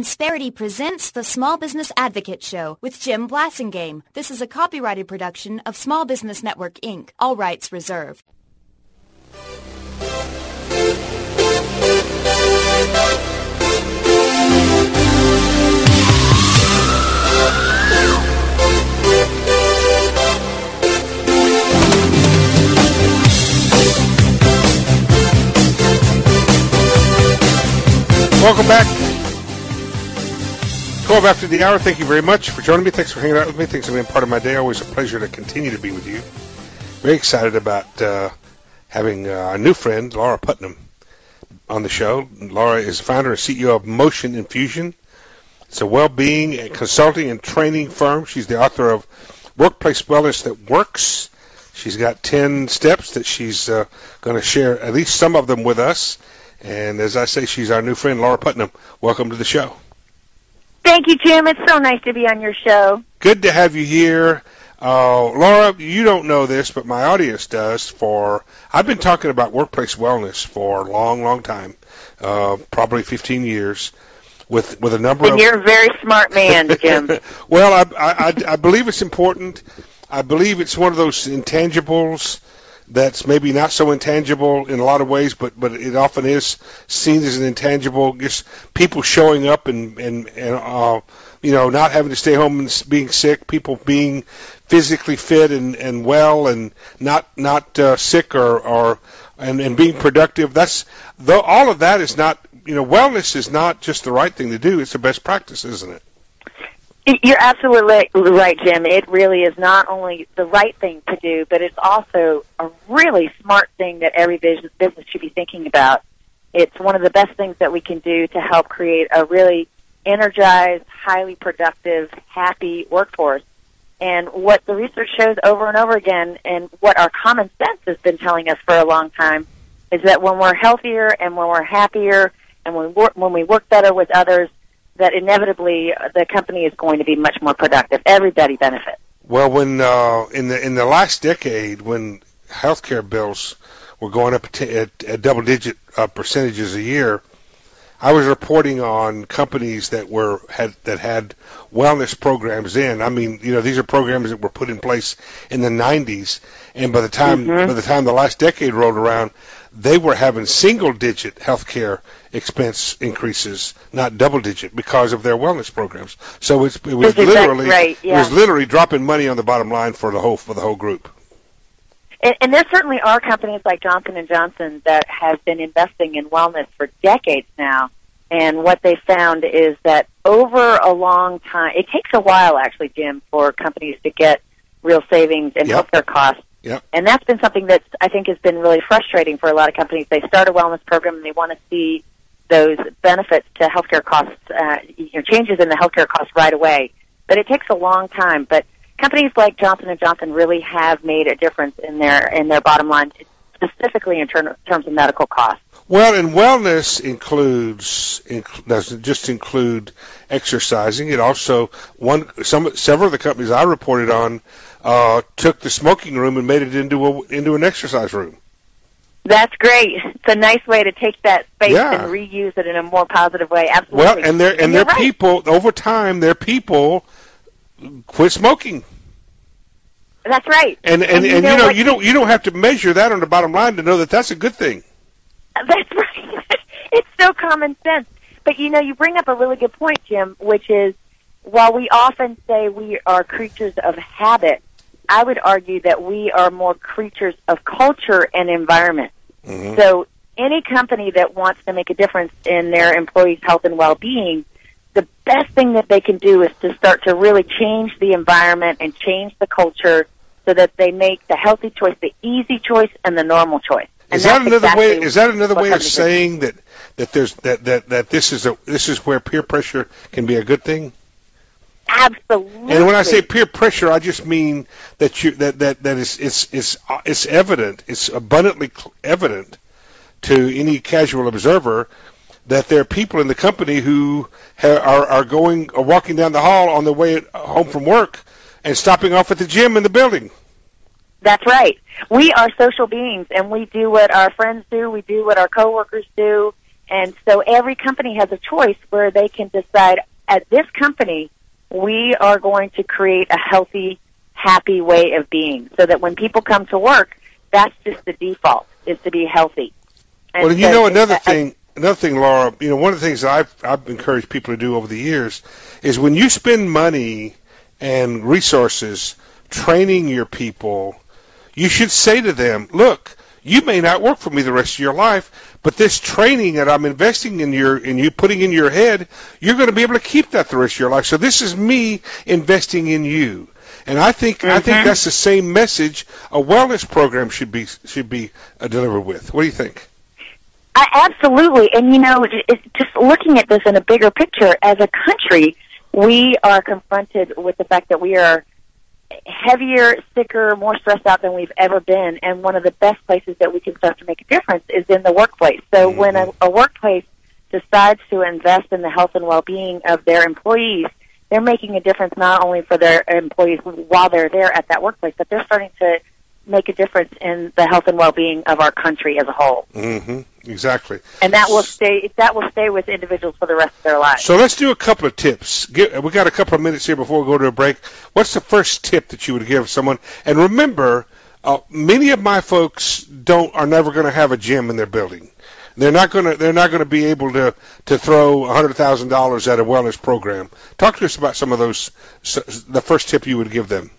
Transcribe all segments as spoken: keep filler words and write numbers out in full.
Insperity presents the Small Business Advocate Show with Jim Blasingame. This is a copyrighted production of Small Business Network, Incorporated. All rights reserved. Welcome back. twelve after the hour. Thank you very much for joining me. Thanks for hanging out with me. Thanks for being part of my day. Always a pleasure to continue to be with you. Very excited about uh, having uh, our new friend, Laura Putnam, on the show. Laura is founder and C E O of Motion Infusion. It's a well-being and consulting and training firm. She's the author of Workplace Wellness That Works. She's got ten steps that she's uh, going to share, at least some of them, with us. And as I say, she's our new friend, Laura Putnam. Welcome to the show. Thank you, Jim. It's so nice to be on your show. Good to have you here. Uh, Laura, you don't know this, but my audience does. For I've been talking about workplace wellness for a long, long time, uh, probably fifteen years, with with a number and of... You're a very smart man, Jim. Well, I, I, I believe it's important. I believe it's one of those intangibles that's maybe not so intangible in a lot of ways, but, but it often is seen as an intangible. Just people showing up and, and, and uh, you know, not having to stay home and being sick, people being physically fit and, and well and not not uh, sick or, or and, and being productive. That's though all of that is not, you know, wellness is not just the right thing to do. It's the best practice, isn't it? You're absolutely right, Jim. It really is not only the right thing to do, but it's also a really smart thing that every business should be thinking about. It's one of the best things that we can do to help create a really energized, highly productive, happy workforce. And what the research shows over and over again, and what our common sense has been telling us for a long time, is that when we're healthier and when we're happier and when we work, when we work better with others, that inevitably the company is going to be much more productive. Everybody benefits. Well, when uh, in the in the last decade, when healthcare bills were going up at, at, at double-digit uh, percentages a year, I was reporting on companies that were had that had wellness programs in. I mean, you know, these are programs that were put in place in the nineties, and by the time mm-hmm. by the time the last decade rolled around, they were having single-digit healthcare expense increases, not double-digit, because of their wellness programs. So it's, it was That's literally right, yeah. it was literally dropping money on the bottom line for the whole for the whole group. And, and there certainly are companies like Johnson and Johnson that have been investing in wellness for decades now. And what they found is that over a long time, it takes a while, actually, Jim, for companies to get real savings in Yep. healthcare costs. Yep. And that's been something that I think has been really frustrating for a lot of companies. They start a wellness program and they want to see those benefits to healthcare costs, uh, you know, changes in the healthcare costs right away. But it takes a long time. But companies like Johnson and Johnson really have made a difference in their in their bottom line, specifically in ter- terms of medical costs. Well, and wellness includes inc- doesn't just include exercising. It also one some several of the companies I reported on uh, took the smoking room and made it into a into an exercise room. That's great. It's a nice way to take that space Yeah. and reuse it in a more positive way. Absolutely. Well, and their and, and their right. people over time, their people quit smoking. That's right. And and, and, you you know, know what? you don't you don't have to measure that on the bottom line to know that that's a good thing. That's right. It's so common sense. But, you know, you bring up a really good point, Jim, which is while we often say we are creatures of habit, I would argue that we are more creatures of culture and environment. Mm-hmm. So any company that wants to make a difference in their employees' health and well-being, the best thing that they can do is to start to really change the environment and change the culture so that they make the healthy choice, the easy choice, and the normal choice. And Is that another exactly way? Is that another way of companies saying that that there's that, that, that this is a this is where peer pressure can be a good thing? Absolutely. And when I say peer pressure, I just mean that you that that that is it's it's it's evident, it's abundantly evident to any casual observer that there are people in the company who ha- are are going are walking down the hall on their way home from work and stopping off at the gym in the building. That's right. We are social beings, and we do what our friends do. We do what our coworkers do, And so every company has a choice where they can decide, at this company, we are going to create a healthy, happy way of being, so that when people come to work, that's just the default, is to be healthy. And well, and you so know, another uh, thing, another thing, Laura, you know, one of the things that I've, I've encouraged people to do over the years is when you spend money and resources training your people, you should say to them, look, you may not work for me the rest of your life, but this training that I'm investing in your, in you putting in your head, you're going to be able to keep that the rest of your life. So this is me investing in you. And I think mm-hmm. I think that's the same message a wellness program should be should be uh, delivered with. What do you think? I, absolutely. And, you know, it's just looking at this in a bigger picture, as a country, we are confronted with the fact that we are heavier, sicker, more stressed out than we've ever been. And one of the best places that we can start to make a difference is in the workplace. So mm-hmm. when a, a workplace decides to invest in the health and well-being of their employees, they're making a difference not only for their employees while they're there at that workplace, but they're starting to make a difference in the health and well-being of our country as a whole. Mm-hmm. Exactly. And that will stay. That will stay with individuals for the rest of their lives. So let's do a couple of tips. Get, we got a couple of minutes here before we go to a break. What's the first tip that you would give someone? And remember, uh, many of my folks don't are never going to have a gym in their building. They're not going to. They're not going to be able to to throw a hundred thousand dollars at a wellness program. Talk to us about some of those. The first tip you would give them.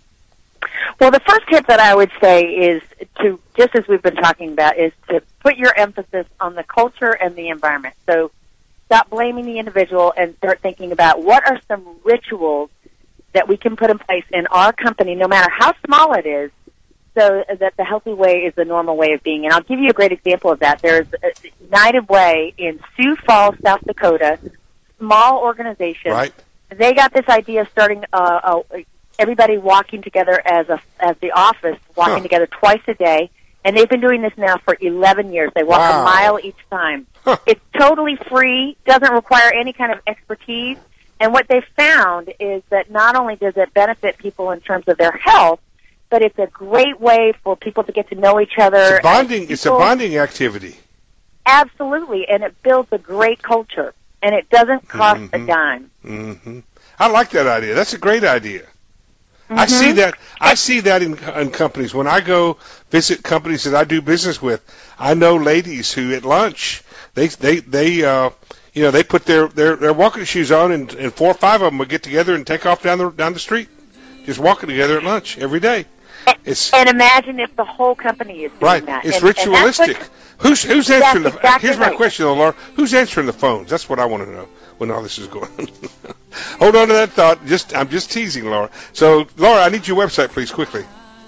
Well, the first tip that I would say is to, just as we've been talking about, is to put your emphasis on the culture and the environment. So stop blaming the individual and start thinking about what are some rituals that we can put in place in our company, no matter how small it is, so that the healthy way is the normal way of being. And I'll give you a great example of that. There's United Way in Sioux Falls, South Dakota, small organization. Right. They got this idea of starting uh, a everybody walking together as a as the office, walking huh. together twice a day, and they've been doing this now for eleven years. They walk wow. a mile each time. Huh. It's totally free, doesn't require any kind of expertise, and what they've found is that not only does it benefit people in terms of their health, but it's a great way for people to get to know each other. It's a bonding, people, it's a bonding activity. Absolutely, and it builds a great culture, and it doesn't cost mm-hmm. a dime. Mm-hmm. I like that idea. That's a great idea. Mm-hmm. I see that. I see that in, in companies. When I go visit companies that I do business with, I know ladies who at lunch they they they uh, you know they put their, their, their walking shoes on, and, and four or five of them would get together and take off down the down the street, just walking together at lunch every day. It's, and imagine if the whole company is doing right. that. It's and, ritualistic. And who's who's answering the? Exactly Here's my right. question, though, Laura. Who's answering the phones? That's what I want to know when all this is going on. Hold on to that thought. Just I'm just teasing, Laura. So, Laura, I need your website, please, quickly.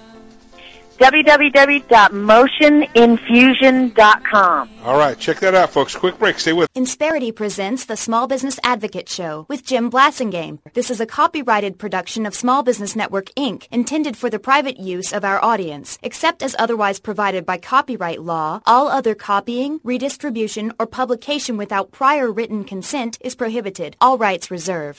w w w dot motion infusion dot com. All right, check that out, folks. Quick break. Stay with us. Insperity presents the Small Business Advocate Show with Jim Blassingame. This is a copyrighted production of Small Business Network, Incorporated, intended for the private use of our audience. Except as otherwise provided by copyright law, all other copying, redistribution, or publication without prior written consent is prohibited. All rights reserved.